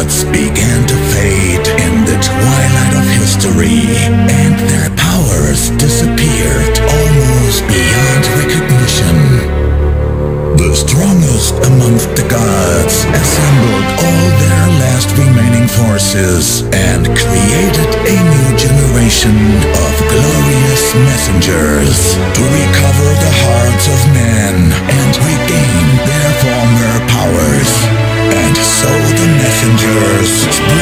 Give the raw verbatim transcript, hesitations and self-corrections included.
gods began to fade in the twilight of history, and their powers disappeared almost beyond recognition. The strongest amongst the gods assembled all their last remaining forces and created a new generation of glorious messengers to recover the hearts of men and regain their former powers. And so the messengers